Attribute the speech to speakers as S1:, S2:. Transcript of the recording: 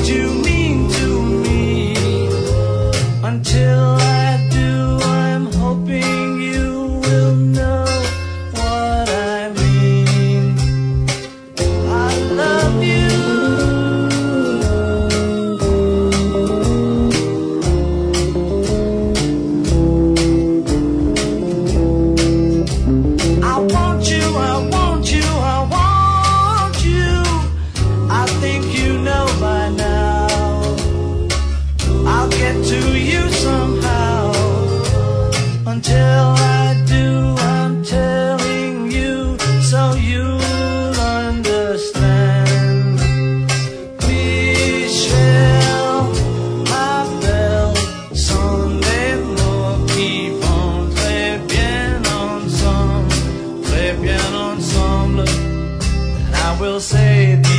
S1: what you mean to me. Until I do, I'm hoping you will know what I mean. I love you. I want you, I want you, I want you. I think you know by now. I'll get to you somehow. Until I do, I'm telling you so you'll understand. Michel, ma belle, sont les mots qui vont très bien ensemble. And I will say